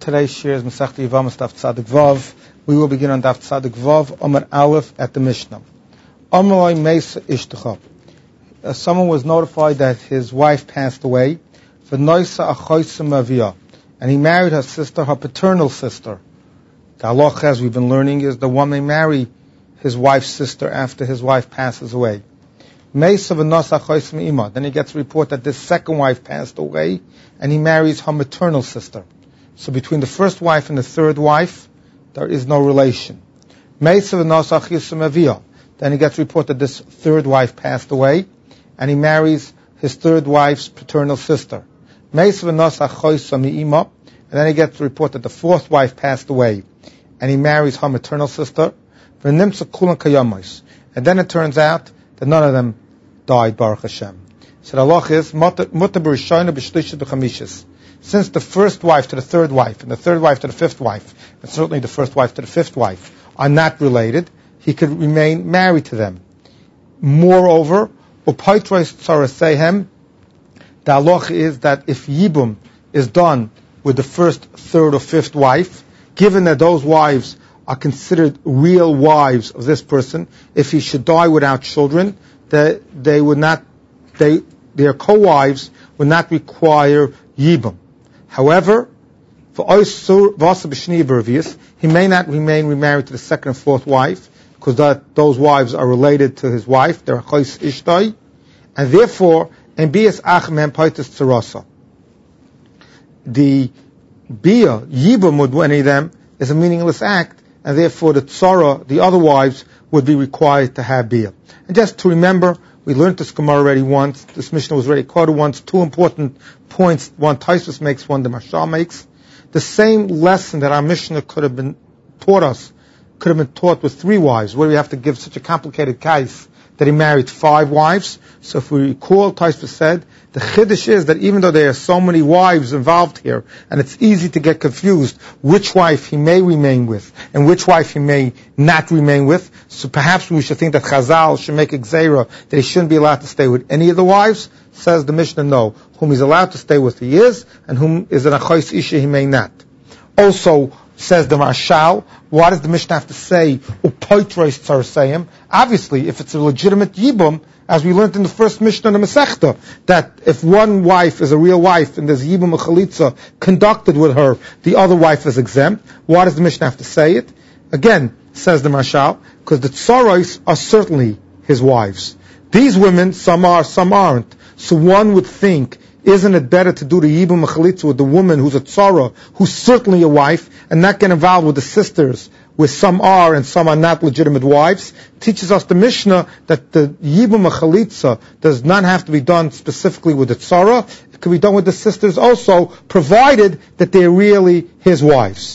Today's shir is Masechta Yevamos Daf Tzadik Vav. We will begin on Daf Tzadik Vav, Amar Aleph at the Mishnah. Amalai Meisa Ishtecha. Someone was notified that his wife passed away. V'noisa achoysa mavia, and he married her sister, her paternal sister. The halacha, as we've been learning, is the one may marry his wife's sister after his wife passes away. Meisa v'noisa achoysa me'ima. Then he gets a report that this second wife passed away, and he marries her maternal sister. So between the first wife and the third wife, there is no relation. Then he gets a report that this third wife passed away, and he marries his third wife's paternal sister. And then he gets a report that the fourth wife passed away, and he marries her maternal sister. And then it turns out that none of them died, Baruch Hashem. So the halach is, since the first wife to the third wife, and the third wife to the fifth wife, and certainly the first wife to the fifth wife, are not related, he could remain married to them. Moreover, the halach is that if yibum is done with the first, third, or fifth wife, given that those wives are considered real wives of this person, if he should die without children, their co-wives would not require yibum. However, for he may not remain remarried to the second and fourth wife, because those wives are related to his wife, they're chos ishtai, and therefore, the bia, yibum with any of them, is a meaningless act, and therefore the tzara, the other wives, would be required to have bia. And just to remember, we learned this Gemara already once, this Mishnah was already quoted once, two important points, one Tosfos makes, one the Mashal makes. The same lesson that our Mishnah could have been taught with three wives. Where do we have to give such a complicated case that he married five wives? So if we recall, Tosfos said, the chiddush is that even though there are so many wives involved here, and it's easy to get confused which wife he may remain with, and which wife he may not remain with, so perhaps we should think that Chazal should make a gzeira that he shouldn't be allowed to stay with any of the wives. Says the Mishnah, no. Whom he's allowed to stay with he is, and whom is an achos isha he may not. Also, says the Mashal, why does the Mishnah have to say, upoitros tzarasayim? Obviously, if it's a legitimate yibum, as we learned in the first Mishnah in the Masechta, that if one wife is a real wife and there's yibum chalitza conducted with her, the other wife is exempt. Why does the Mishnah have to say it? Again, says the Mashal, because the tsaros are certainly his wives. These women, some are, some aren't. So one would think, isn't it better to do the yibum chalitza with the woman who's a tzara, who's certainly a wife, and not get involved with the sisters, where some are and some are not legitimate wives? Teaches us the Mishnah that the yibum chalitza does not have to be done specifically with the tzara. It can be done with the sisters also, provided that they're really his wives.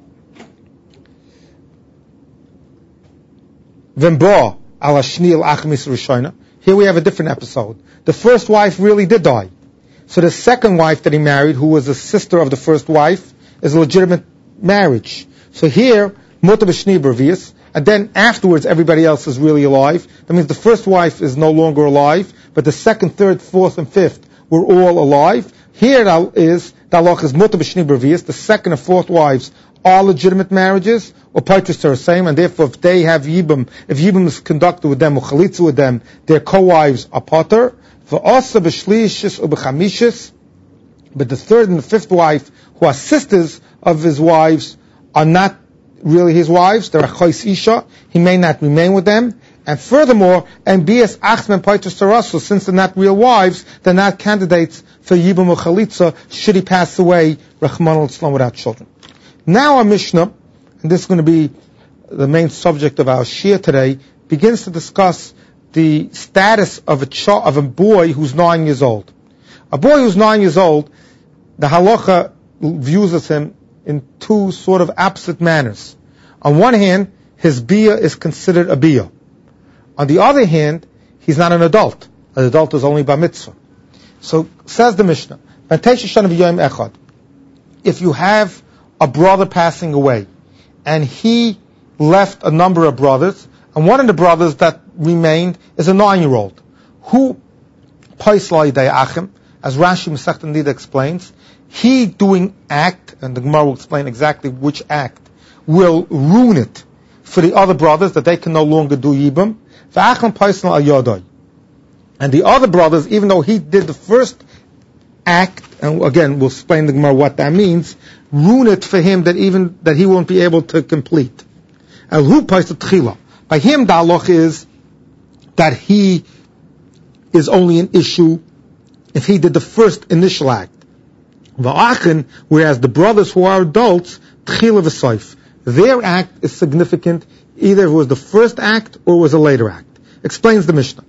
V'mbo ala shnil achmis rishona. Here we have a different episode. The first wife really did die. So the second wife that he married, who was a sister of the first wife, is a legitimate marriage. So here, mutar b'shni b'revius, and then afterwards everybody else is really alive. That means the first wife is no longer alive, but the second, third, fourth, and fifth were all alive. Here the halach is mutar b'shni b'revius. The second and fourth wives are legitimate marriages, or partners are the same, and therefore if they have yibum, if yibum is conducted with them, or chalitza with them, their co-wives are pater. V'asa b'shlishis or b'chamishis, but the third and the fifth wife, who are sisters of his wives, are not really his wives. They're achos isha. He may not remain with them. And furthermore, and bias achman partners tarasu, since they're not real wives, they're not candidates for yibum or chalitza should he pass away, Rahman al-Islam, without children. Now our Mishnah, and this is going to be the main subject of our shir today, begins to discuss the status of a boy who's 9 years old. A boy who's 9 years old, the halacha views him in two sort of opposite manners. On one hand, his bia is considered a bia. On the other hand, he's not an adult. An adult is only bar mitzvah. So, says the Mishnah, if you have a brother passing away, and he left a number of brothers, and one of the brothers that remained is a 9-year-old, who, as Rashi Masechta Nida explains, he doing act, and the Gemara will explain exactly which act, will ruin it for the other brothers, that they can no longer do Yibam. And the other brothers, even though he did the first act, and again we'll explain the Gemara what that means, ruin it for him that he won't be able to complete. By him the halach is that he is only an issue if he did the first initial act. Whereas the brothers who are adults, their act is significant, either it was the first act or it was a later act. Explains the Mishnah.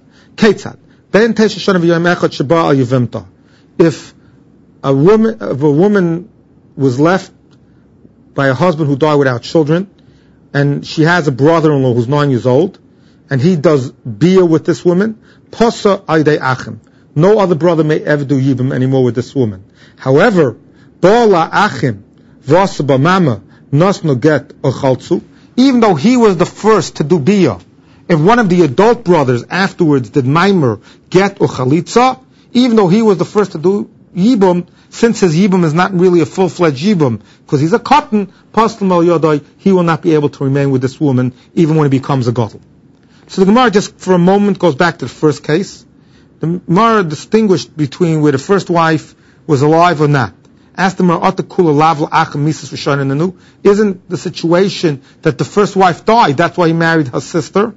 If a woman was left by a husband who died without children, and she has a brother-in-law who's 9 years old, and he does bia with this woman, pasa aydei achim. No other brother may ever do yibam anymore with this woman. However, ba'ala achim v'asaba mama nasno get or chaltzu, even though he was the first to do bia, if one of the adult brothers afterwards did maimer, get or chalitza, even though he was the first to do yibum, since his yibum is not really a full-fledged yibum, because he's a cotton, pastel mal yodai, he will not be able to remain with this woman even when he becomes a gadol. So the Gemara just for a moment goes back to the first case. The Gemara distinguished between where the first wife was alive or not. Asked the Gemara, isn't the situation that the first wife died, that's why he married her sister?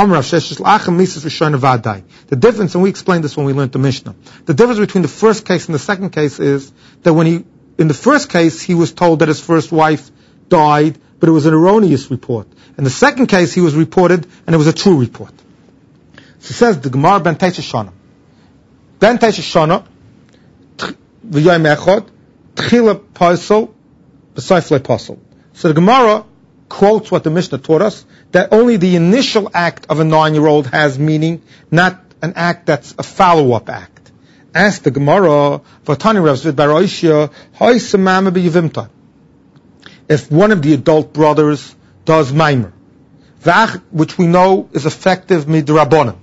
The difference, and we explained this when we learned the Mishnah, the difference between the first case and the second case is that in the first case, he was told that his first wife died, but it was an erroneous report. In the second case, he was reported, and it was a true report. So it says, the Gemara ben Teisha Shana. Ben Teisha Shana, v'yayim echad, tchila pasel, b'sayfle pasel. So the Gemara quotes what the Mishnah taught us, that only the initial act of a 9-year-old has meaning, not an act that's a follow-up act. Ask the Gemara, v'tani Rav Zvid bar Oishya, hay semama b'yivimta. If one of the adult brothers does maimer, which we know is effective midrabanan,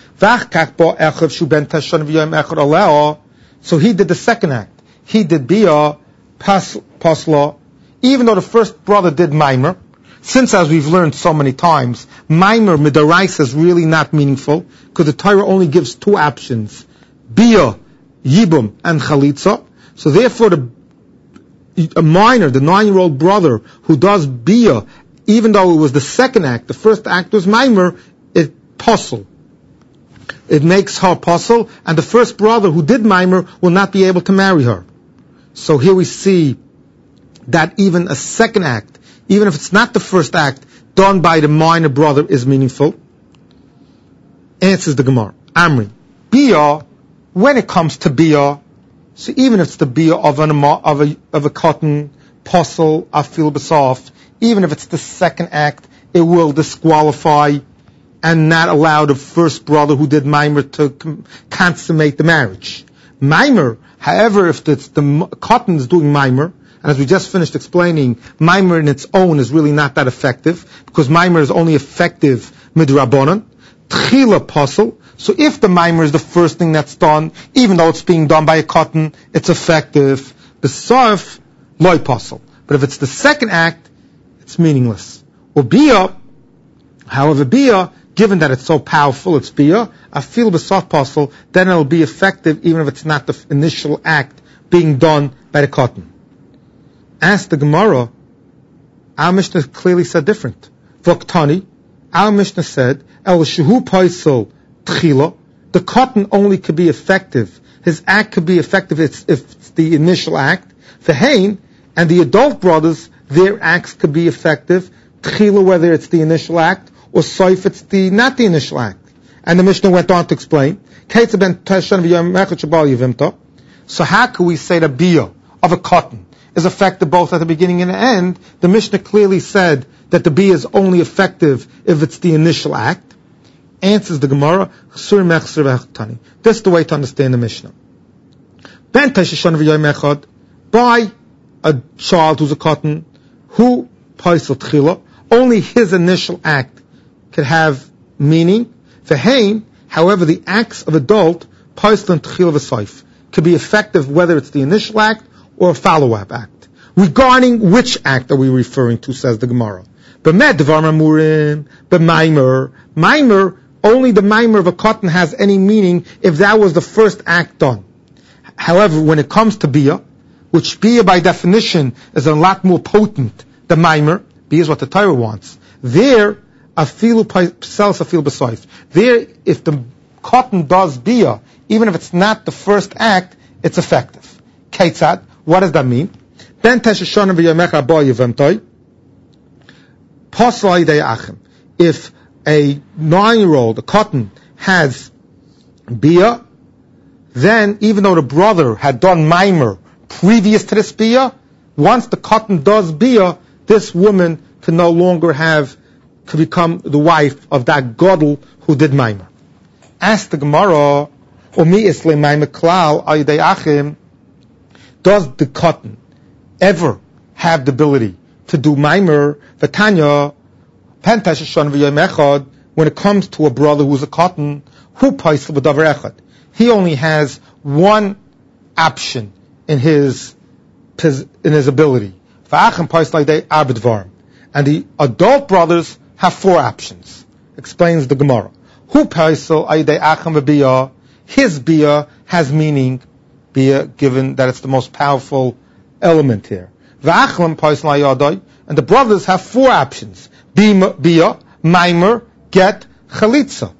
so he did the second act. He did bia pasla, even though the first brother did maimer. Since, as we've learned so many times, maimer midaraisa is really not meaningful, because the Torah only gives 2 options: bia, yibum, and chalitza. So therefore, a minor, the 9-year-old brother who does bia, even though it was the second act, the first act was maimer, it pasel. It makes her pasel, and the first brother who did maimer will not be able to marry her. So here we see that even a second act, even if it's not the first act, done by the minor brother is meaningful. Answers the Gemara. Amri. Bia, when it comes to bia, so even if it's the bia of a cotton, pasel, afil basaf, even if it's the second act, it will disqualify and not allow the first brother who did maimer to consummate the marriage. Maimer, however, if it's the cotton is doing maimer, and as we just finished explaining, maimer in its own is really not that effective, because maimer is only effective midrabanan, tchila pasel. So if the maimer is the first thing that's done, even though it's being done by a cotton, it's effective. The sarf, loy pasel. But if it's the second act, it's meaningless. Or bia, however, bia, given that it's so powerful, it's bia, afil b'saf pasel, then it'll be effective even if it's not the initial act being done by the cotton. Ask the Gemara, our Mishnah clearly said different. Voktani, our Mishnah said, El shehu paisel tchila, the cotton only could be effective. His act could be effective if it's the initial act. Vehain, and the adult brothers, their acts could be effective. Tchila, whether it's the initial act, or soif, it's not the initial act. And the Mishnah went on to explain. So how can we say the bia of a cotton is effective both at the beginning and the end? The Mishnah clearly said that the bia is only effective if it's the initial act. Answers the Gemara, this is the way to understand the Mishnah. By a child who's a cotton, who paisel tchila, only his initial act could have meaning. Vehain, however, the acts of adult, paisel and tchila v'saif, could be effective whether it's the initial act or a follow-up act. Regarding which act are we referring to, says the Gemara. B'med dvar mamurim, b'maimer. Maimer, only the maimer of a cotton has any meaning if that was the first act done. However, when it comes to bia, which bia by definition is a lot more potent than maimer, bia is what the Torah wants. There, afilu psels afilu b'soif. There, if the cotton does bia, even if it's not the first act, it's effective. Keitzad, what does that mean? Ben teshashon v'yomecha ba yevemtoi. Pasal idei achim. If a 9-year-old, a cotton, has bia, then even though the brother had done maimer previous to this bia, once the cotton does bia, this woman can no longer could become the wife of that gadol who did maimer. Ask the Gemara, Omi isle maimer klal idei achim. Does the cotton ever have the ability to do maimer? V'tanya, pentash shon v'yom echad, when it comes to a brother who's a cotton, hu paisel b'davar echad. He only has one option in his ability. V'achem paisel idei arba dvarim. And the adult brothers have 4 options. Explains the Gemara. Hu paisel idei achem v'biyah. His biyah has meaning, biyah, given that it's the most powerful element here. V'achlam paisel ayadai. And the brothers have 4 options. Biyah, maimer, get, chalitza.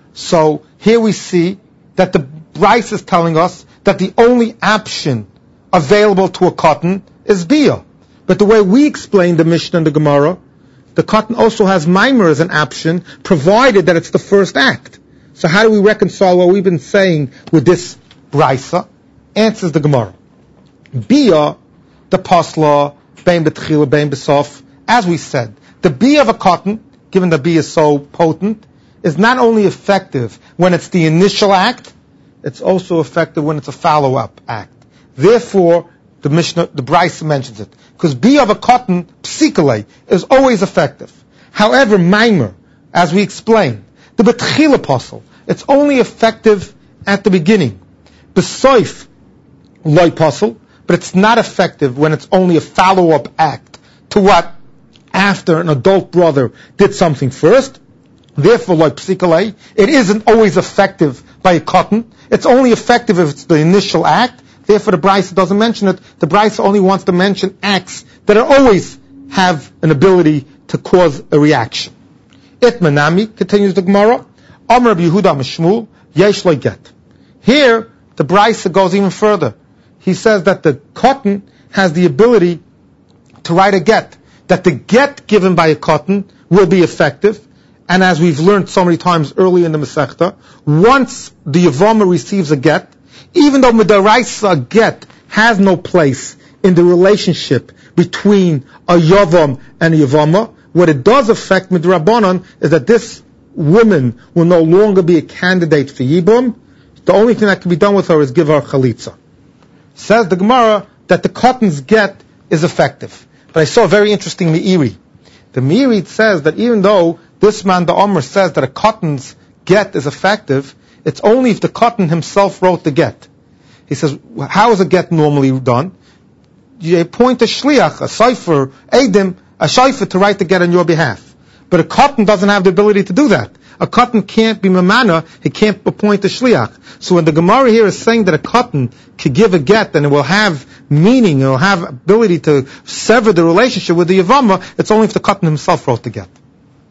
So here we see that the Bryce is telling us that the only option available to a cotton is biyah. But the way we explain the Mishnah and the Gemara, the cotton also has maimer as an option, provided that it's the first act. So how do we reconcile what we've been saying with this Brysa? Answers the Gemara. Biyah, the pasla, bein betchila, bein besof, as we said, the biyah of a cotton, given the biyah is so potent, is not only effective when it's the initial act, it's also effective when it's a follow-up act. Therefore, the Mishnah, the Bryce mentions it. Because biyah of a cotton, psikale, is always effective. However, maimer, as we explained, the betchila apostle, it's only effective at the beginning. Besoif, loy apostle, but it's not effective when it's only a follow-up act to what? After an adult brother did something first. Therefore, like psikale, it isn't always effective by a cotton. It's only effective if it's the initial act. Therefore, the Bryce doesn't mention it. The Bryce only wants to mention acts that always have an ability to cause a reaction. Itmanami, continues the Gemara, Amar Yehuda Mishmul, yesh lo get. Here, the Bryce goes even further. He says that the cotton has the ability to write a get. That the get given by a cotton will be effective. And as we've learned so many times early in the Masechta, once the Yavama receives a get, even though Midaraisa get has no place in the relationship between a Yavam and a Yavama, what it does affect Midrabanan is that this woman will no longer be a candidate for Yibum. The only thing that can be done with her is give her Chalitza. Says the Gemara that the cotton's get is effective. But I saw a very interesting Meiri. The Meiri says that even though this man, the Omer, says that a cotton's get is effective, it's only if the cotton himself wrote the get. He says, how is a get normally done? You appoint a shliach, a cipher, edim, a shayfer to write the get on your behalf. But a cotton doesn't have the ability to do that. A cotton can't be mamana, he can't appoint a shliach. So when the Gemara here is saying that a cotton could give a get and it will have meaning, it will have ability to sever the relationship with the Yavama, it's only if the cotton himself wrote the get.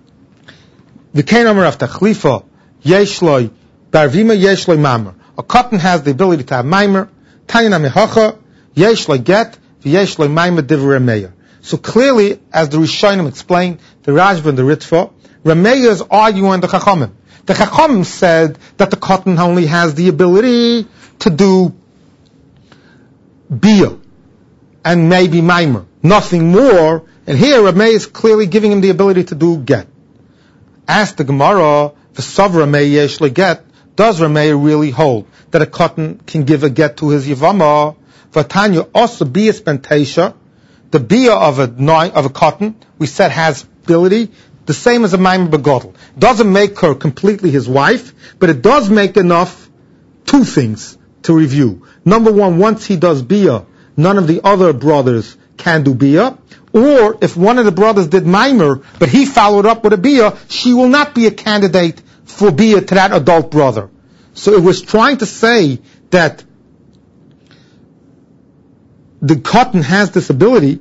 V'kein amar av tachlifa yesh loy barvima yesh loy mamer. A cotton has the ability to have maimer. Tayina mehacha yesh loy get v'yesh loy maimer divrei meir. So clearly, as the Rishonim explained, the Rashba and the Ritva, Rameya is arguing the Chachamim. The Chachamim said that the cotton only has the ability to do biyah and maybe maimer, nothing more. And here Rameya is clearly giving him the ability to do get. Ask the Gemara, the Sav Rameya yesh le get, does Rameya really hold that a cotton can give a get to his Yavama? Vatanya also biyas bentesha, the biyah of a cotton, we said has ability, the same as a maimer begodel. Doesn't make her completely his wife, but it does make enough, 2 things to review. Number 1, once he does biyah, none of the other brothers can do bia, or if one of the brothers did maimer, but he followed up with a bia, she will not be a candidate for bia to that adult brother. So it was trying to say that the cotton has this ability.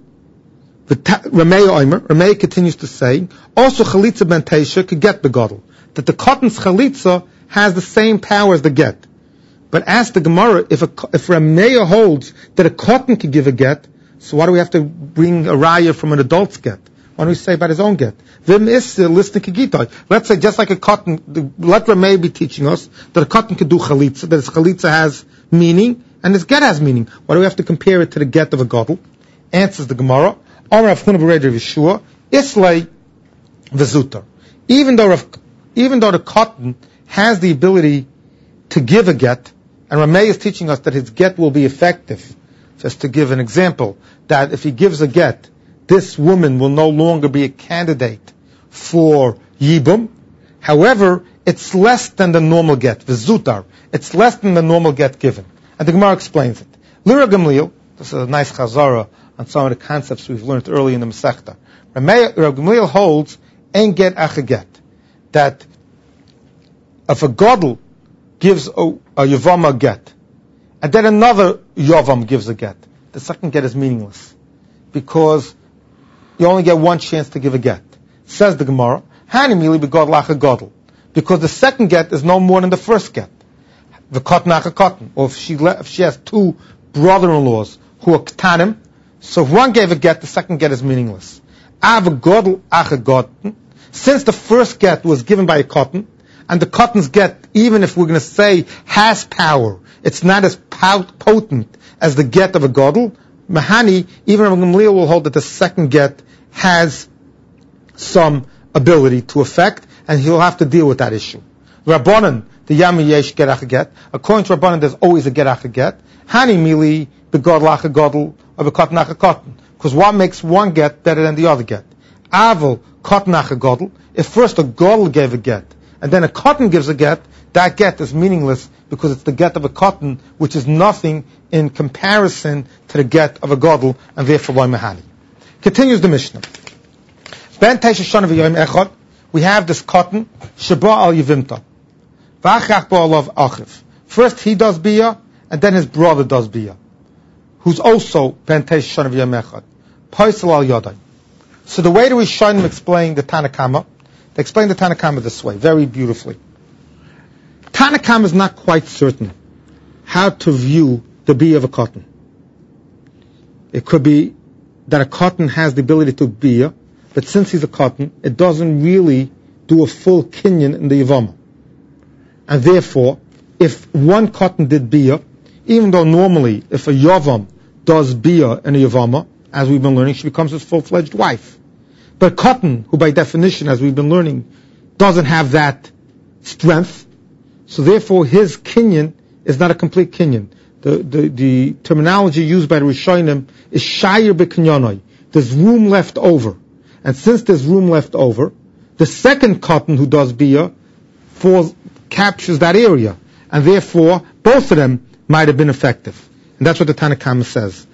Rameh continues to say, also chalitza ben teisha could get the gadol, that the cotton's chalitza has the same power as the get. But as the Gemara, if Rameh holds that a cotton could give a get, so why do we have to bring a raya from an adult's get? Why don't we say about his own get? Let's say just like a cotton, let Rameh be teaching us that a cotton could do chalitza, that his chalitza has meaning, and his get has meaning. Why do we have to compare it to the get of a gadol? Answers the Gemara, Amar Rav Huna bar Yeshua, Islay v'zutar. Even though the cotton has the ability to give a get, and Rameh is teaching us that his get will be effective. Just to give an example, that if he gives a get, this woman will no longer be a candidate for yibum. However, it's less than the normal get, v'zutar. It's less than the normal get given. And the Gemara explains it. Lira Gamliel, this is a nice chazara on some of the concepts we've learned early in the Masechta. Rav Gamliel holds, ein get ach a get. That if a gadol gives a yavam a get, and then another yavam gives a get, the second get is meaningless. Because you only get one chance to give a get. Says the Gemara, Hanimili begadol ach a gadol. Because the second get is no more than the first get. The cotton ach a cotton. Or if she has two brother-in-laws who are ktanim, so if one gave a get, the second get is meaningless. Av a gadol ach a cotton. Since the first get was given by a cotton, and the cotton's get, even if we're going to say has power, it's not as potent as the get of a gadol. Mahani, even Rav Gamliel will hold that the second get has some ability to affect, and he'll have to deal with that issue. Rabbanan, the Yami Yesh get ach a get. According to Rabbanan, there's always a get ach a get. Hani mili begadol ach a gadol or becotton ach a cotton. Because what makes one get better than the other get? Aval cotton ach a gadol. If first a gadol gave a get, and then a cotton gives a get, that get is meaningless because it's the get of a cotton, which is nothing in comparison to the get of a gadol, and therefore by mahani. Continues the Mishnah. Ben teisha shana v'yom echad, we have this cotton, sheba al yivimta. V'achach bo alav achiv. First he does biyah, and then his brother does biyah, who's also ben teisha shana v'yom echad. Paisel al yadai. So the way the Rishonim explain the Tanakama, they explain the Tanakama this way, very beautifully. Tanakama is not quite certain how to view the biyah of a cotton. It could be that a cotton has the ability to biyah, but since he's a cotton, it doesn't really do a full kinyan in the yavama. And therefore, if one cotton did biyah, even though normally if a yavam does biyah in a yavama, as we've been learning, she becomes his full-fledged wife. But cotton, who by definition, as we've been learning, doesn't have that strength, so therefore his kinyan is not a complete kinyan. The terminology used by the Rishonim is shayir b'kinyanoi. There's room left over. And since there's room left over, the second cotton who does biyah captures that area. And therefore, both of them might have been effective. And that's what the Tanakama says.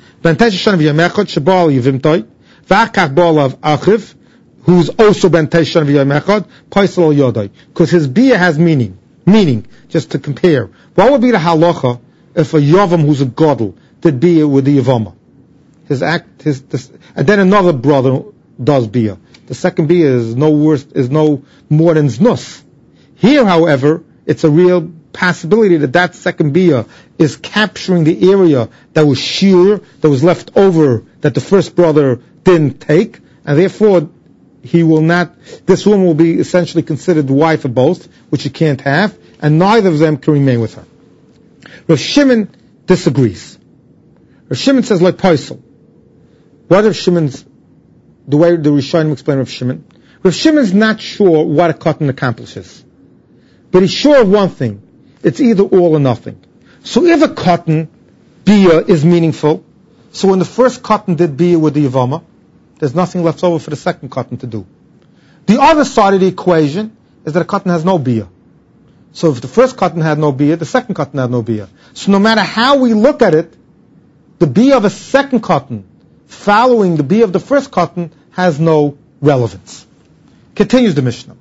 Who's also ben teishan v'yamechad, paisel al yodai. Because his biyah has meaning. Meaning, just to compare. What would be the halacha if a yavam who's a gadol did biyah with the yavama? And then another brother does biyah. The second biyah is no more than znus. Here, however, it's a real possibility that second biyah is capturing the area that was sheer, that was left over, that the first brother didn't take, and therefore this woman will be essentially considered the wife of both, which you can't have, and neither of them can remain with her. Rav Shimon disagrees. Rav Shimon says like Paisel. What Rav Shimon's, the way the Rishonim explain Rav Shimon? Rav Shimon's not sure what a cotton accomplishes. But he's sure of one thing. It's either all or nothing. So if a cotton biyah is meaningful, so when the first cotton did biyah with the yavama, there's nothing left over for the second cotton to do. The other side of the equation is that a cotton has no biyah. So if the first cotton had no biyah, the second cotton had no biyah. So no matter how we look at it, the bia of a second cotton following the bia of the first cotton has no relevance. Continues the Mishnah.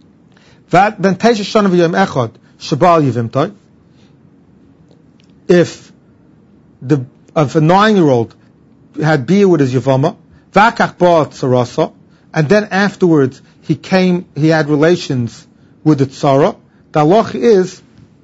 If a 9-year-old had bia with his yavama, and then afterwards he had relations with the tzara, the halach is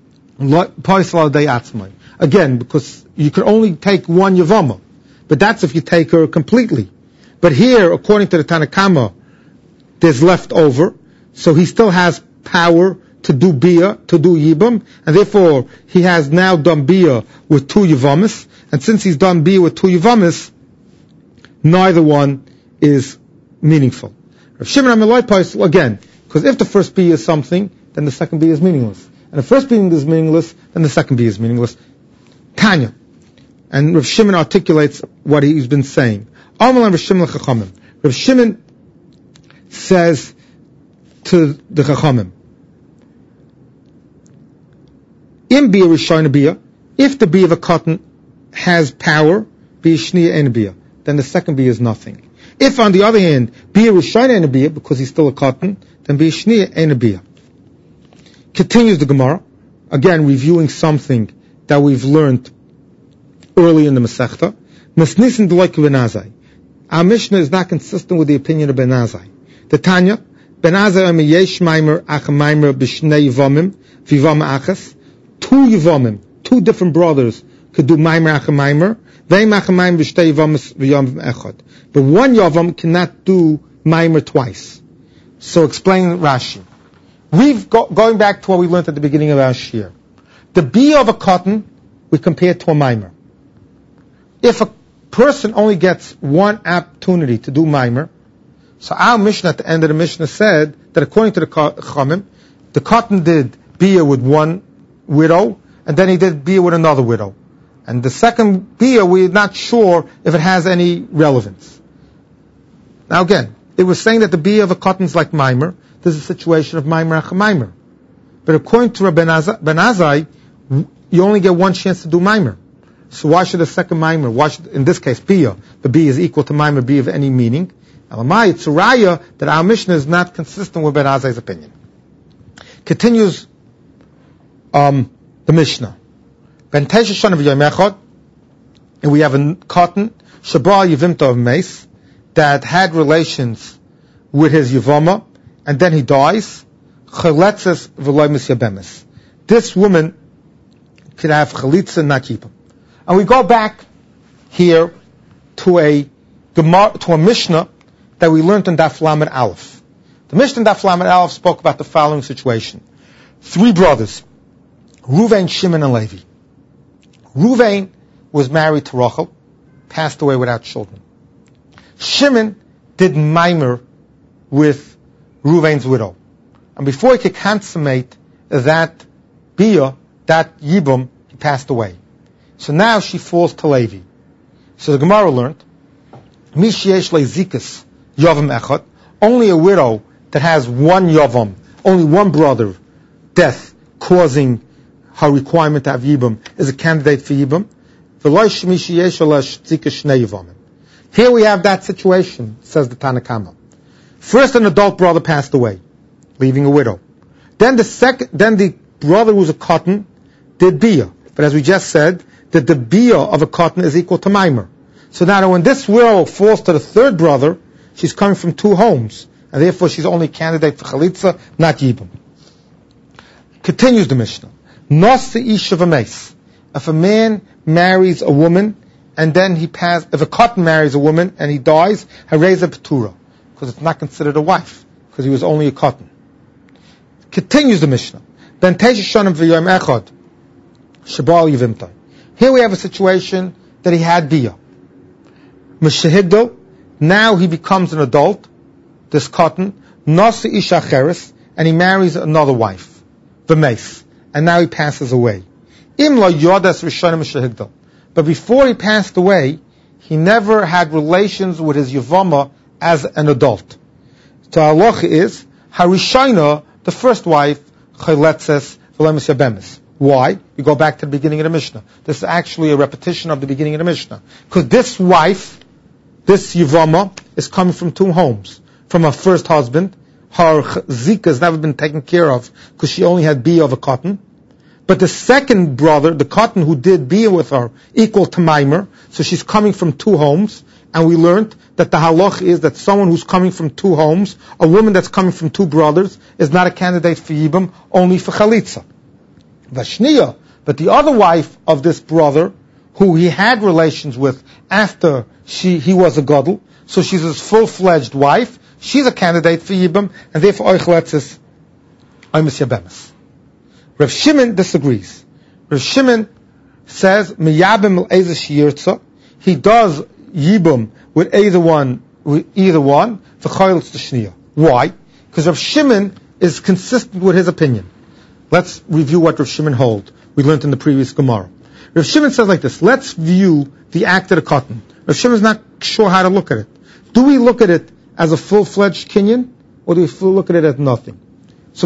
again, because you can only take one yavama, but that's if you take her completely. But here, according to the Tanna Kama, there's left over, so he still has power to do bia, to do yibam, and therefore he has now done bia with 2 yavamis, and since he's done bia with 2 yavamis, neither one is meaningful. Rav Shimon HaMeloi, again, because if the first bia is something, then the second bia is meaningless. And the first bia is meaningless, then the second bia is meaningless. Tanya. And Rav Shimon articulates what he's been saying. Rav Shimon says to the Chachamim, in bia rishayna bia, if the bia of a cotton has power, bia shniya and bia, then the second bia is nothing. If, on the other hand, bia rishayna and bia, because he's still a cotton, then bia shniya and bia. Continues the Gemara, again reviewing something that we've learned early in the Masechta. Masnisin d'loike Ben Azai. Our Mishnah is not consistent with the opinion of Ben Azai. The Tanya, Ben Azai yesh maimer ach maimer b'shnei yivamim v'yivam achas. 2 yivamim, 2 different brothers could do maimer ach maimer. Ve'im ach maimer b'shnei yivamis v'yivam echad. But one yavam cannot do maimer twice. So explain Rashi. Going back to what we learned at the beginning of our shir. The bia of a cotton we compare to a maimer. If a person only gets one opportunity to do maimer, so our Mishnah at the end of the Mishnah said that according to the Chachamim, the cotton did bia with one widow, and then he did bia with another widow. And the second bia, we're not sure if it has any relevance. Now again, it was saying that the bia of a cotton is like maimer. There's a situation of maimer ach maimer. But according to Ben Azai, you only get one chance to do maimer. So why should a second maimer, in this case bia, the bia is equal to maimer bia of any meaning? Elamai, it's a raya that our Mishnah is not consistent with Ben Azai's opinion. Continues the Mishnah. Ben Tesha Shana v'yom echad, and we have a cotton, Shabal Yivimta of Mace, that had relations with his Yivama, and then he dies. Chaletzes v'loy misyabemes. This woman could have chalitza, not yibam. And we go back here to a Mishnah that we learned in Daf Lamed Aleph. The Mishnah in Daf Lamed Aleph spoke about the following situation. 3 brothers, Ruvain, Shimon, and Levi. Ruvain was married to Rachel, passed away without children. Shimon did maimer with Ruvain's widow. And before he could consummate that bia, that yibum, he passed away. So now she falls to Levi. So the Gemara learned, Mishyesh lezikas yavam echad, only a widow that has one yavam, only one brother, death, causing her requirement to have yibum, is a candidate for yibum. Here we have that situation, says the Tanna Kama. First, an adult brother passed away, leaving a widow. Then the brother who was a cotton did bia. But as we just said, that the bia of a cotton is equal to maimer. So now when this widow falls to the third brother, she's coming from 2 homes, and therefore she's only a candidate for chalitza, not yibum. Continues the Mishnah. Nos isha v'meis. If a man marries a woman, and then if a cotton marries a woman and he dies, hareza petura, because it's not considered a wife, because he was only a cotton. Continues the Mishnah. Ben teisha shanim v'yom echad, shabal yivimtai. Here we have a situation that he had bia. Meshahiddo, now he becomes an adult, this cotton, nasa isha cheres, and he marries another wife, v'meis, and now he passes away. Im lo yodas rishonim meshahiddo. But before he passed away, he never had relations with his yavama as an adult. So halacha is, harishayna, the first wife, chayletzes v'lemis yabemis. Why? We go back to the beginning of the Mishnah. This is actually a repetition of the beginning of the Mishnah. Because this wife, this Yivama, is coming from two homes. From her first husband, her Zika has never been taken care of because she only had Bia of a cotton. But the second brother, the cotton who did Bia with her, equal to Maimer, so she's coming from two homes. And we learned that the halach is that someone who's coming from two homes, a woman that's coming from two brothers, is not a candidate for Yibam, only for Chalitza. Vashniya, but the other wife of this brother, who he had relations with after he was a gadol, so she's his full-fledged wife, she's a candidate for Yibam, and therefore Oichletzis Oimis Yabemis. Rav Shimon disagrees. Rav Shimon says, Miyabim el-Eza Shiyirtza, he does Yibam with either one, for Chayil's the Shniya. Why? Because Rav Shimon is consistent with his opinion. Let's review what Rav Shimon holds. We learned in the previous Gemara. Rav Shimon says like this, let's view the act of the cotton. Rav Shimon is not sure how to look at it. Do we look at it as a full-fledged kinyan, or do we look at it as nothing? So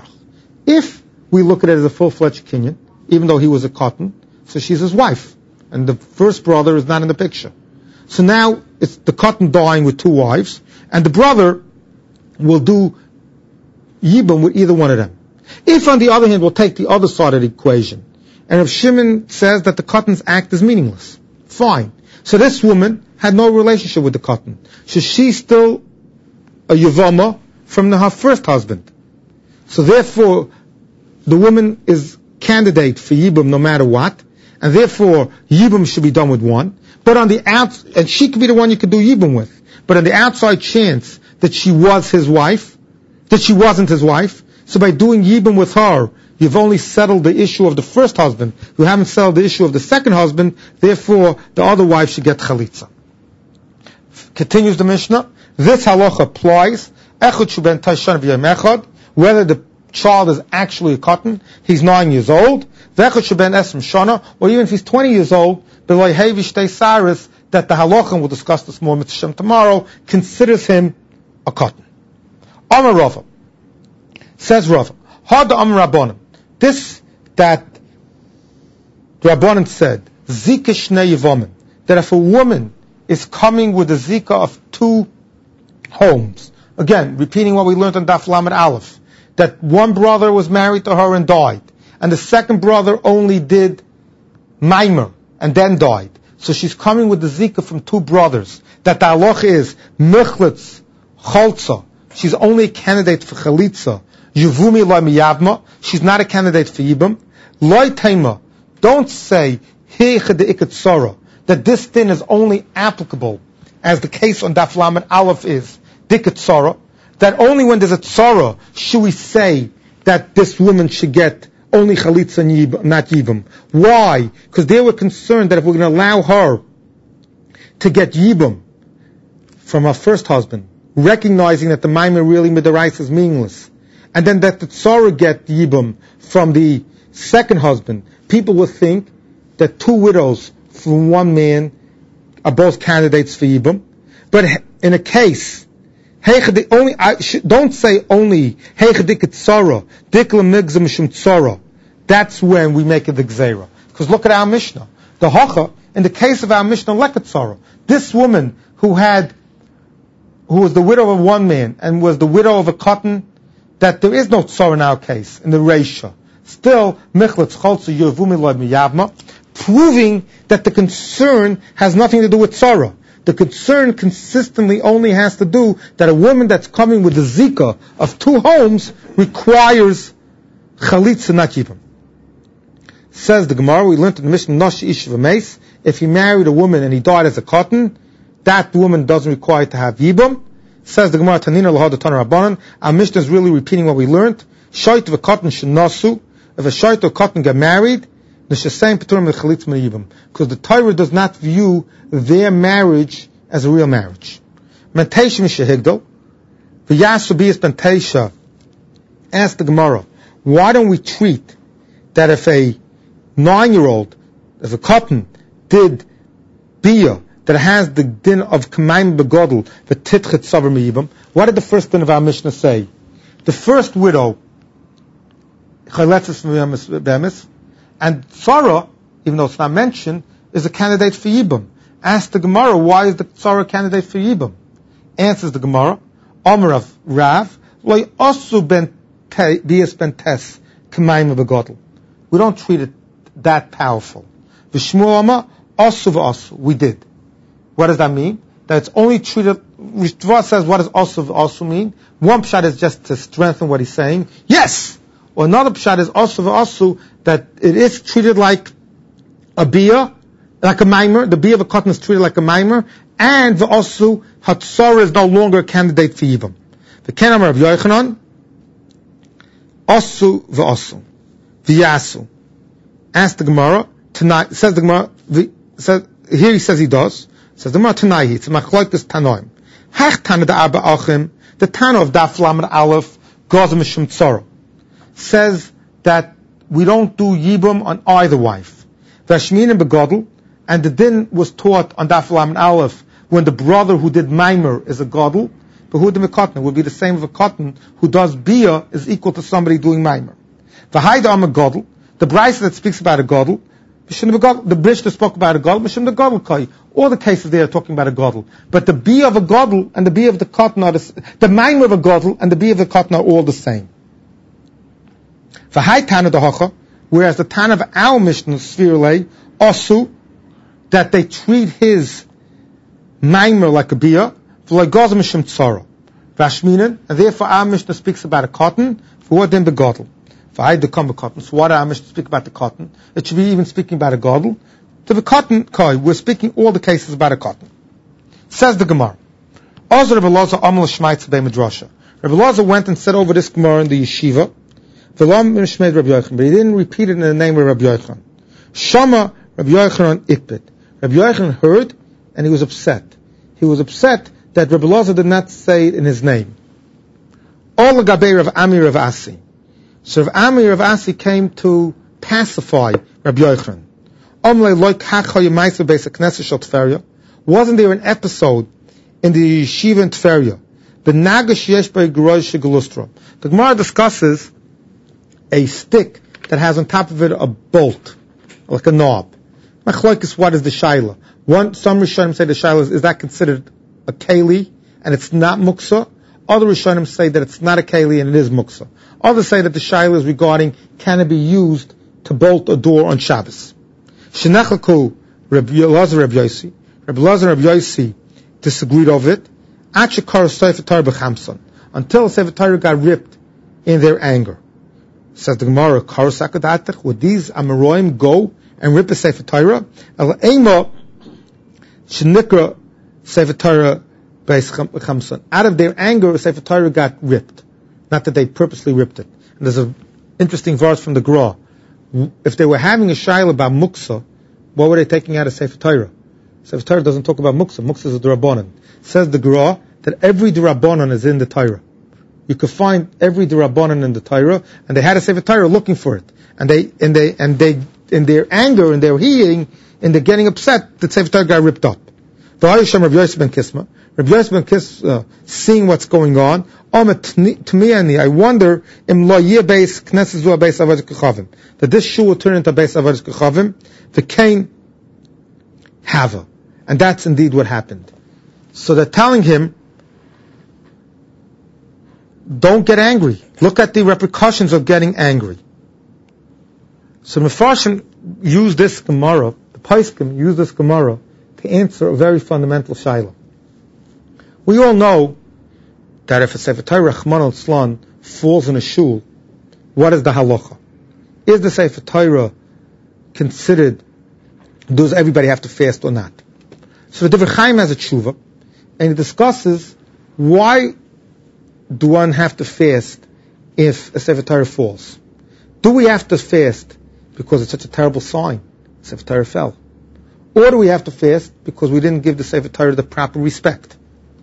if we look at it as a full-fledged kinyan, even though he was a cotton, so she's his wife, and the first brother is not in the picture. So now it's the cotton dying with two wives, and the brother will do Yibam with either one of them. If, on the other hand, we'll take the other side of the equation, and Rav Shimon says that the cotton's act is meaningless. Fine. So this woman had no relationship with the cotton. So she's still a Yavama from her first husband. So therefore, the woman is candidate for Yibam no matter what, and therefore Yibam should be done with one. But on the and she could be the one you could do Yibam with. But on the outside chance that she was his wife, that she wasn't his wife, so by doing Yibam with her, you've only settled the issue of the first husband. You haven't settled the issue of the second husband. Therefore, the other wife should get Chalitza. Continues the Mishnah. This halacha applies. Whether the child is actually a cotton, he's 9 years old, or even if he's 20 years old, that the halacha, and we'll discuss this more mitzvah tomorrow, considers him a cotton. Amar Rava. Says Rava, Hada Amar Rabbanan. This that Rabbanan said, Zika Shnei Yivamin, that if a woman is coming with a Zika of two homes, again, repeating what we learned on Daf Lamed Aleph, that one brother was married to her and died, and the second brother only did Maimer and then died. So she's coming with the Zika from two brothers, that the halach is Mechlitz Chalza. She's only a candidate for Chalitza. Yuvumi lo miyabma. She's not a candidate for Yibam. Loi taima. Don't say that this din is only applicable, as the case on Daf Lamed Aleph is dikat tzara. That only when there's a tzara should we say that this woman should get only Chalitza and not Yibam. Why? Because they were concerned that if we're going to allow her to get Yibam from her first husband, recognizing that the Maimer really Midarais is meaningless, and then that the Tzara get Yibam from the second husband, people would think that two widows from one man are both candidates for Yibam. But in a case, don't say only that's when we make it the Gzeira. Because look at our Mishnah. The Hacha, in the case of our Mishnah, Leket Tzara, this woman who was the widow of one man and was the widow of a cotton, that there is no tzara in our case, in the Reisha. Still, Mechletz Chalza Yevumi Lo Miyavma, proving that the concern has nothing to do with tzara. The concern consistently only has to do that a woman that's coming with the Zika of two homes requires Chalitza, not Yibam. Says the Gemara, we learned in the Mishnah, Noshi Ish V'meis, if he married a woman and he died as a cotton, that woman doesn't require to have Yibam. Says the Gemara, Tanina Lahad Tana Rabbanan. Our Mishnah is really repeating what we learned. Shait of a cotton shenasu. If a shait of cotton get married, the shesayim peturim lechalits min Yibam, because the Torah does not view their marriage as a real marriage. Menteisha mishahigdal. V'yasu biyas menteisha. Ask the Gemara, why don't we treat that if a 9-year-old, if a cotton did biyah, that has the din of K'mayim Begodel, the Titchet Savar Miyibam. What did the first din of our Mishnah say? The first widow, Chaletzes Bemis, And Tzara, even though it's not mentioned, is a candidate for Yibum. Ask the Gemara, why is the Tzara a candidate for Yibum? Answers the Gemara, Omer of Rav, Loi Osu ben Bias ben Tes, K'mayim begodl. We don't treat it that powerful. V'shmuel Omer, Osu v'Osu. We did. What does that mean? That it's only treated, Rishtva says, what does Osu v'Osu mean? One pshat is just to strengthen what he's saying. Yes! Or another pshat is Osu v'Osu, that it is treated like a biyah, like a mimer. The biyah of a cotton is treated like a mimer, and the Osu, Hatzor is no longer a candidate for Yibam. The Kenamar of Yochanan, Osu v'Osu, v'Yasu. Ask the Gemara, tonight, says the Gemara, here he says he does, says the Gemara tonight, it's a machlokes tanoim. Hach tana da arba achim, the Tana of Daf Lamed Aleph, Gaza Mishum Tzara, says that we don't do Yibum on either wife. Vashminim begodl, and the din was taught on Daf Lamed Aleph when the brother who did Maimer is a godl, but who did Mekotner would be the same as a cotton who does Bia is equal to somebody doing Maimer. V'haida am a godl, the Brisa that speaks about a godl, the Mishnah spoke about a godl, Mishum the godl kai. All the cases there are talking about a godl. But the Bia of a godl and the Bia of the cotton are the Maimer of a godl and the Bia of the cotton are all the same. V'hai Tana dahacha, whereas the Tana of our Mishnah, Svirlei, Osu, that they treat his Maimer like a Bia, v'loi Gaza Mishum Tzara. Vashminen, and therefore our Mishnah speaks about a cotton, for then the godl. V'hai dekam a cotton. So why do our Mishnah speak about the cotton? It should be even speaking about a godl. To the cotton kai, we're speaking all the cases about a cotton. Says the Gemara. Ozer Rebbe Elazar Amal Shmaitz Bei Midrasha. Rebbe Elazar went and said over this Gemara in the yeshiva, V'lam Shmeid Rabbi Yochanan, but he didn't repeat it in the name of Rabbi Yochanan. Shama Rabbi Yochanan Ikbet. Rabbi Yochanan heard, and he was upset. He was upset that Rebbe Elazar did not say it in his name. All the Gabei Rav Ami Rav Asi. So Rav Ami Rav Asi came to pacify Rabbi Yochanan. Wasn't there an episode in the yeshiva in Tveria? The Gemara discusses a stick that has on top of it a bolt, like a knob. Machlokes, what is the shaila? Some Rishonim say the shaila is that considered a keli and it's not muksa? Other Rishonim say that it's not a keli and it is muksa. Others say that the shaila is regarding can it be used to bolt a door on Shabbos. Shenachaku Rabbi Elazar Rabbi Yossi. Rabbi Elazar Rabbi Yossi disagreed over it. Until Sefer Torah got ripped in their anger. Says the Gemara, would these Amoraim go and rip a Sefer Torah? Out of their anger, Sefer Torah got ripped. Not that they purposely ripped it. And there's an interesting verse from the Gra. If they were having a shaila about muksa, what were they taking out of Sefer Torah? Sefer Torah doesn't talk about muksa. Muksa is a D'Rabbanan. Says the Gra that every D'Rabbanan is in the Torah. You could find every D'Rabbanan in the Torah, and they had a Sefer Torah looking for it. And they, in their anger, in their hearing, in their getting upset, the Sefer Torah got ripped up. Rabbi Yosef ben Kisma, seeing what's going on, I wonder that this shul will turn into Beis Avodas Kechavim, the Cain Hava. And that's indeed what happened. So they're telling him, don't get angry. Look at the repercussions of getting angry. So Mefarshim used this Gemara, the Paiskim used this Gemara to answer a very fundamental shaila. We all know that if a Sefer Torah Rahman al-Slan falls in a shul, what is the halacha? Is the Sefer Torah considered, does everybody have to fast or not? So the Divrei Chaim has a tshuva, and he discusses why do one have to fast if a Sefer Torah falls? Do we have to fast because it's such a terrible sign, Sefer Torah fell? Or do we have to fast because we didn't give the Sefer Torah the proper respect?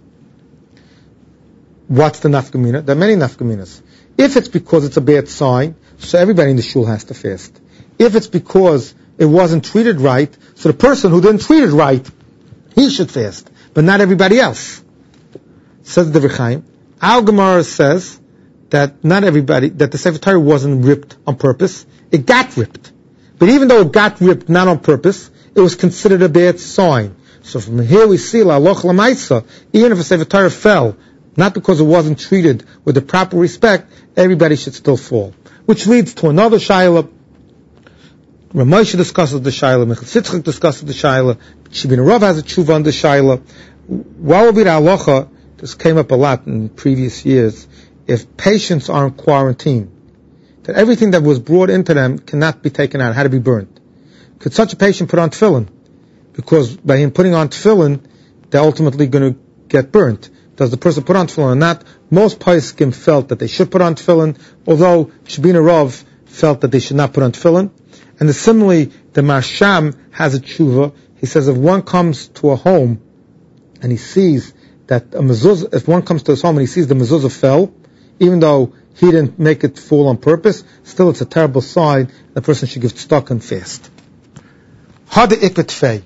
What's the nafkamina? There are many nafkaminas. If it's because it's a bad sign, so everybody in the shul has to fast. If it's because it wasn't treated right, so the person who didn't treat it right, he should fast, but not everybody else. Says the Divrei Chaim, our Gemara says that not everybody, that the Sefer Torah wasn't ripped on purpose, it got ripped. But even though it got ripped not on purpose, it was considered a bad sign. So from here we see, la'aloch l'maisa, even if a Sefer Torah fell, not because it wasn't treated with the proper respect, everybody should still fall. Which leads to another shaila. Ramosha discusses the shaila, Michal Sitzchak discusses the shaila, Shibin Rav has a tshuva on the shaila. While we halacha, this came up a lot in previous years, if patients are in quarantine, that everything that was brought into them cannot be taken out, had to be burnt. Could such a patient put on tefillin? Because by him putting on tefillin, they're ultimately going to get burnt. Does the person put on tefillin or not? Most poskim felt that they should put on tefillin, although Shibin Rav felt that they should not put on tefillin. And similarly, the Marsham has a tshuva. He says if one comes to a home and he sees that a mezuzah, if one comes to his home and he sees the mezuzah fell, even though he didn't make it fall on purpose, still it's a terrible sign. The person should give tzedakah and fast. Hada ikvet fei.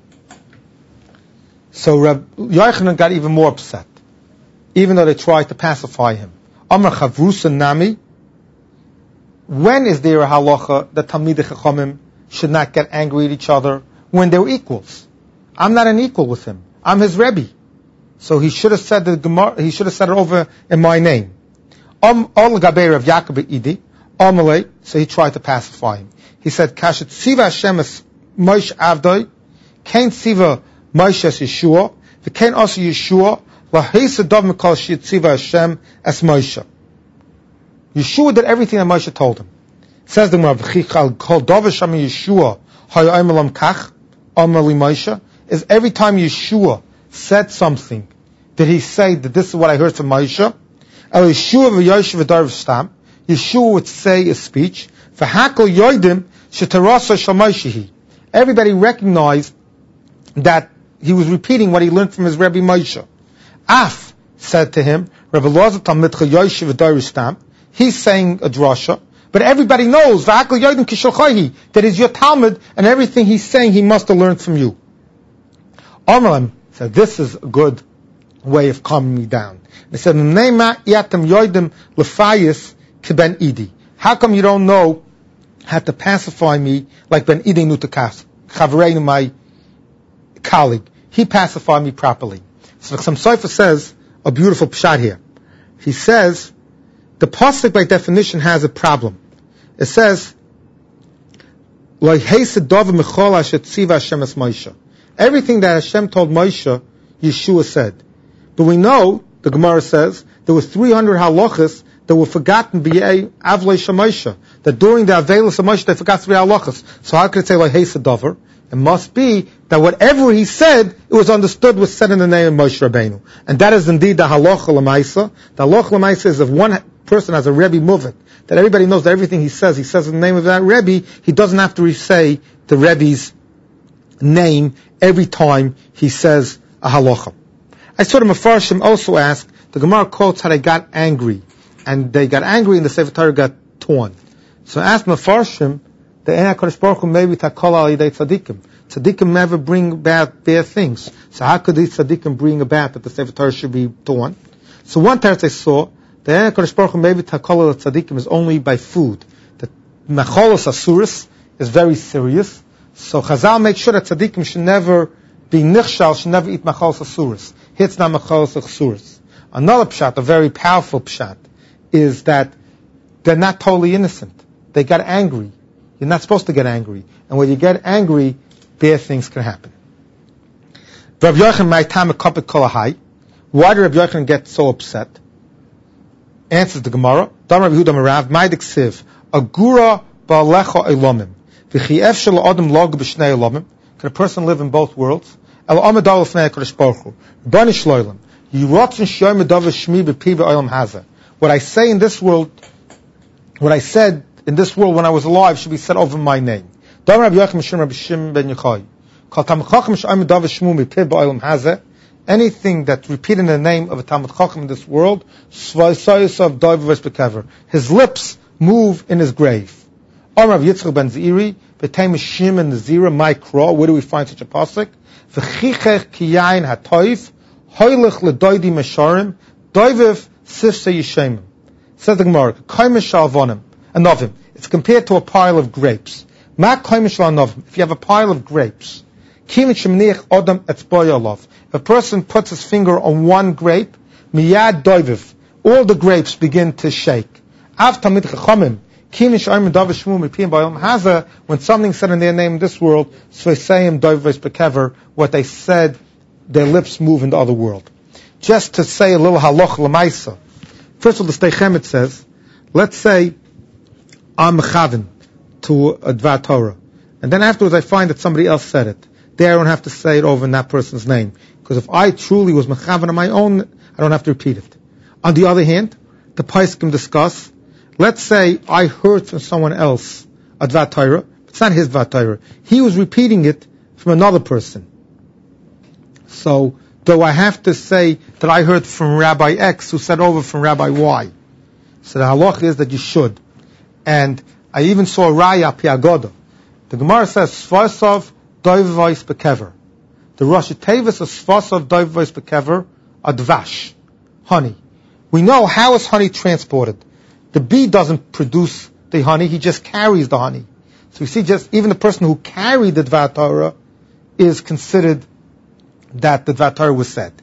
So Rabbi Yochanan got even more upset, even though they tried to pacify him. Amar chavrusa nami. When is there a halacha that Talmidei Chachamim should not get angry at each other when they're equals? I'm not an equal with him. I'm his Rebbe. So he should have said the Gemara, he should have said it over in my name. All Gaber of Yaakov Idi, Amalei, so he tried to pacify him. He said, Kashet Tziva Hashem es Moshe Avdoi, Kain Tziva Moshe es Yeshua, V'kain also Yeshua, Lahisa Dov Mikol Shit Tziva Hashem es Moshe. Yeshua did everything that Moshe told him. Says the Gemara, V'chichal Kol Dov Hashem Yeshua, Hayayim Elam Kach, Amali Moshe, is every time Yeshua said something, did he say that this is what I heard from Moshe? El Yeshua v'Yoshev v'Darv Stam, Yeshua would say a speech, V'hakol Yoidim shetarasa shel Moshe. Everybody recognized that he was repeating what he learned from his Rebbe Moshe. Af said to him, Rebbe Loza Talmidcha Yoshev v'Darv Stam, he's saying a drasha, but everybody knows V'hakol Yoidim kishalchahi, that is your Talmud, and everything he's saying he must have learned from you. Amalem said, this is a good way of calming me down. They said, how come you don't know how to pacify me like Ben Idi knew to Chavreinu, my colleague? He pacified me properly. So the Chassam Sofer says a beautiful pshat here. He says, the pasuk by definition has a problem. It says, everything that Hashem told Moshe, Yeshua said. But we know, the Gemara says, there were 300 halachas that were forgotten b'yei avlei Moshe. That during the Avelis of Moshe, they forgot 3 halachas. So how could it say like Heisa Dover? It must be that whatever he said, it was understood was said in the name of Moshe Rabbeinu. And that is indeed the halacha l'maisa. The halacha l'maisa is if one person has a Rebbe Muvet, that everybody knows that everything he says in the name of that Rebbe, he doesn't have to say the Rebbe's name every time he says a halacha. I saw the Mefarshim also ask, the Gemara quotes how they got angry, and they got angry and the Sefer Torah got torn. So I asked Mefarshim, the Ein HaKadosh Baruch Hu maybe takol al yidei tzaddikim. Tzaddikim never bring about bad things. So how could these tzaddikim bring about that the Sefer Torah should be torn? So one teretz I saw, the Ein HaKadosh Baruch Hu maybe takol al tzaddikim is only by food. The macholos asuris is very serious. So Chazal makes sure that tzaddikim should never be nichshal, should never eat macholos asuris. Here it's not macholos asuris. Another pshat, a very powerful pshat, is that they're not totally innocent. They got angry. You're not supposed to get angry. And when you get angry, bad things can happen. Rabbi Yochanan, my time a couple kolahai. Why did Rabbi Yochanan get so upset? Answers the Gemara. Dam Rabbi Yehuda Merav, Maidik Siv, Agura ba'alecha elomim. V'chi efshel adam log b'shnei elomim. Can a person live in both worlds? El amadal l'fnei HaKadosh Baruch Hu. Bani shloilim. Yirotzen shoy medav shmi b'pi v'olam haza. What I say in this world, what I said in this world when I was alive should be said over my name. Dam Rabbi Yochanan Mishum Rabbi Shimon ben Yochai. Kol Talmid Chacham shoy medav shmu b'pi v'olam haza. Anything that repeating the name of a Talmid Chacham in this world, svaysayasav doiv v'esbekever. His lips move in his grave. Amar Rabbi Yitzchak ben Ziri, v'tei Mishim and Nazira, my craw. Where do we find such a pasuk? V'chichech kiyayin hatoif, hoylech ledoidi mesharim, doiviv sifse yishemim. Says the Gemara, kaimesh shalvonim, anovim. It's compared to a pile of grapes. If you have a pile of grapes, if a person puts his finger on one grape, miyad doiviv, all the grapes begin to shake. When something said in their name in this world, what they said, their lips move in the other world. Just to say a little halach l'maisa. First of all, the Sdei Chemet says, let's say I'm mechaven to a Dvar Torah, and then afterwards I find that somebody else said it. There I don't have to say it over in that person's name, because if I truly was mechaven on my own, I don't have to repeat it. On the other hand, the Poskim discuss, let's say I heard from someone else a Dvar Torah, it's not his Dvar Torah, he was repeating it from another person. So, do I have to say that I heard from Rabbi X who said over from Rabbi Y? So the halach is that you should. And I even saw a Raya Piagoda. The Gemara says, Svasav doivvois bekever. The Rosh Tevis of Svasav doivvois bekever are dvash, honey. We know how is honey transported. The bee doesn't produce the honey, he just carries the honey. So we see just even the person who carried the Dvar Torah is considered that the Dvar Torah was said.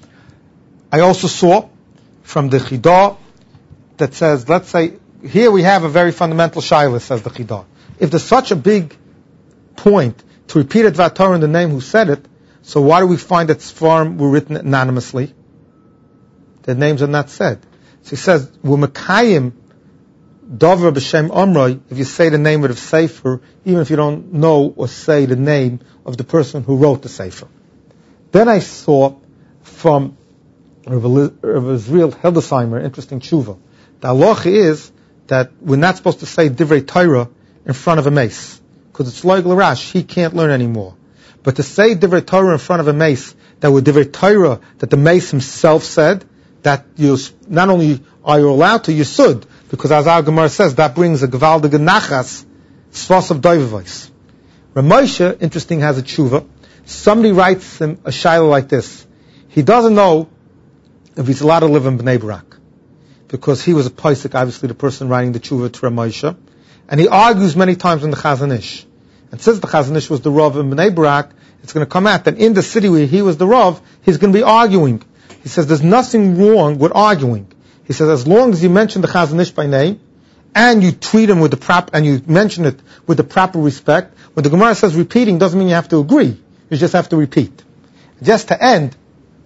I also saw from the Chidah that says, let's say, here we have a very fundamental shaila, says the Chidah. If there's such a big point to repeat a Dvar Torah in the name who said it, so why do we find that Sfarim were written anonymously? Their names are not said. So he says, U'mekayim Dover b'shem Omroi, if you say the name of the Sefer, even if you don't know or say the name of the person who wrote the Sefer. Then I saw from Rav Israel Hildesheimer, interesting tshuva. The halacha is that we're not supposed to say Divrei Torah in front of a mace, because it's loig l'rash, he can't learn anymore. But to say Divrei Torah in front of a mace, that were Divrei Torah, that the mace himself said, that you not only are you allowed to, you should, because as our Gemara says, that brings a gevaldige nachas, svas of doivvois. Ramosha, interesting, has a tshuva. Somebody writes him a shaila like this. He doesn't know if he's allowed to live in Bnei Brak, because he was a Paisik, obviously the person writing the tshuva to Ramosha, and he argues many times in the Chazon Ish. And since the Chazon Ish was the Rav in Bnei Brak, it's going to come out that in the city where he was the Rav, he's going to be arguing. He says there's nothing wrong with arguing. He says as long as you mention the Chazon Ish by name, and you treat him with the proper, and you mention it with the proper respect, when the Gemara says repeating doesn't mean you have to agree. You just have to repeat. Just to end,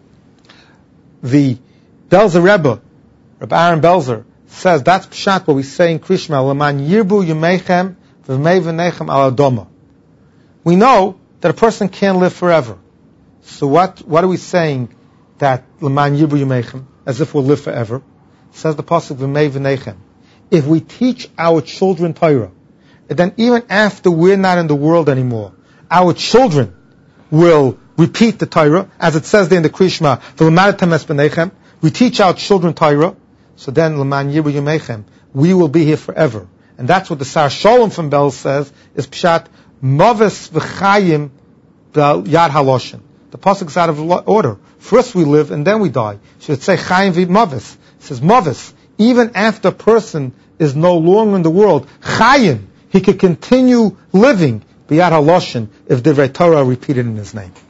the Belzer Rebbe, Rabbi Aaron Belzer, says that's pshat what we say in Krishma, L'man yirbu yemechem v'mei v'nechem al adoma. We know that a person can't live forever. So what are we saying that L'man yirbu yemechem, as if we'll live forever? Says the pasuk v'mei v'nechem. If we teach our children Torah, and then even after we're not in the world anymore, our children will repeat the Torah, as it says there in the Krishma, v'lemadatem es b'nechem. We teach our children Torah, so then l'man yirbu yemechem, we will be here forever. And that's what the Sar Sholem from Bel says, is pshat, mavis v'chayim yad haloshin. The pasuk is out of order. First we live and then we die. Should say chayim vid mavis. It says mavis. Even after a person is no longer in the world, chayim, he could continue living b'yad haloshin if the Torah are repeated in his name.